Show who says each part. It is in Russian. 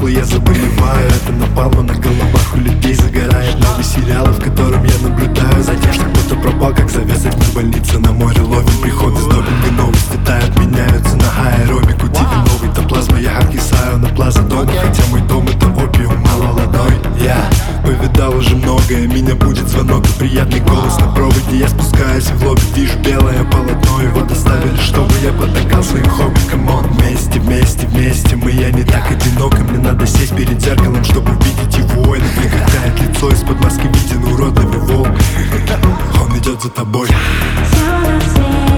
Speaker 1: я заболеваю. Это напалма на головах у людей загорает. Новый сериал, в котором я наблюдаю за тем, что кто-то пропал, как завеса в больнице. На море ловим приход из допинга, новости тают, меняются на аэробику. Тебе новый топлазма, я откисаю на плаза дома. Хотя мой дом это опиум, мало ладой. Я повидал уже многое, меня будет звонок и приятный голос на проводе. Я спускаюсь в лобби, вижу белое полотно. Его доставили, чтобы я потакал своим хобби. Камон, вместе, вместе, вместе мы, я не так одиноко. Мне надо сесть перед зеркалом, чтобы видеть его. И напрягает лицо, из-под маски виден уродливый волк. Он идет за тобой.
Speaker 2: Все на свете